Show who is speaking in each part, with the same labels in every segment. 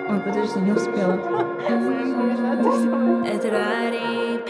Speaker 1: Ой, подожди, не успела.
Speaker 2: Это Рари,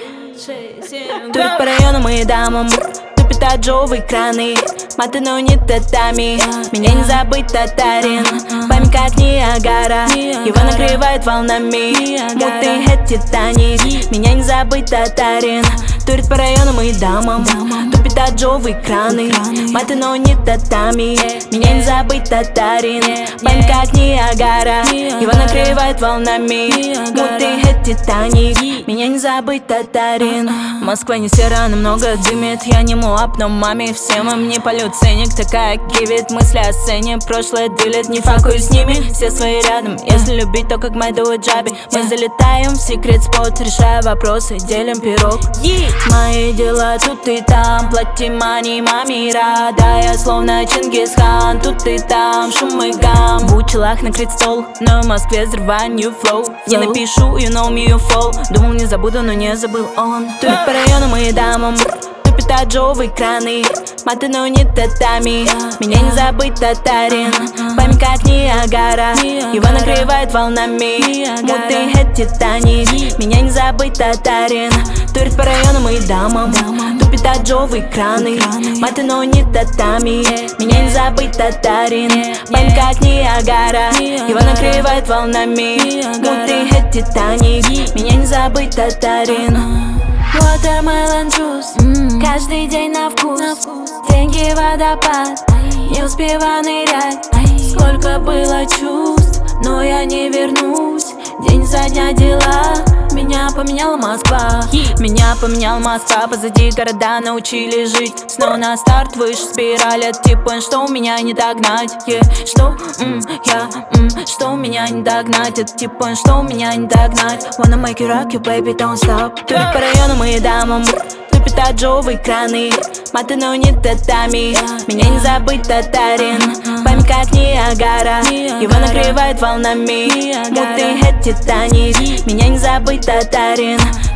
Speaker 2: 6-7. Турит по району мои дамам. Тупит аджовые краны. Маты, но не татами. Меня не забыть, татарин. Память как Ниагара. Его накрывает волнами. Мутный хэт Титаник. Меня не забыть, татарин. Турит по району мои дамам. Тупит аджовые краны. Маты, но не татами. Меня не забыть, татарин. Память как Ниагара. Его накрывает волнами. Мутный хэт Титаник. Меня не забыть, татарин. Москва не сера, но много дымит. Я не муап, но маме всем им не полют ценник. Такая кивит, мысли о сцене. Прошлое дилет, не факую с ними. Все свои рядом, если любить, то как мы do джаби. Мы залетаем в секрет спот, решая вопросы, делим пирог. Мои дела тут и там, плати мани, мамира. Да, я словно Чингисхан, тут и там, шум и гам. В учелах накрыт стол, но в Москве взрываю new flow. Не напишу, you know me, you fall. Думал не забуду, но не забыл он. Турит по району мои дамам. Тупит аджовые краны. Маты, но не татами. Меня не забыть, татарин. Память как Ниагара. Его накрывает волнами. Мутный хэт Титаник. Меня не забыть, татарин. Турит по району мои дамам. Тупит аджовые краны. Маты, но не татами. Меня не забыть, татарин. Память как Ниагара. Его накрывает волнами. Мутный хэт Титаник. Меня не забыть, татарин. Watermelon juice, каждый день на вкус. Деньги водопад, не успеваю нырять. Сколько было чувств, но я не вернусь. День за дня дела. Меня поменяла Москва. Меня поменяла Москва. Позади города научили жить. Снова на старт, выше спирали. Типа, что у меня не догнать. Что, что у меня не догнать. Это типа, что у меня не догнать. Wanna make you rock you, baby, don't stop. Турит по району мои дамам. Тупит аджовые краны. Маты, но не татами. Меня не забыть, татарин. Память как Ниагара. Его накрывает волнами. Мутный хэт Титаник. Меня не забыть, татарин.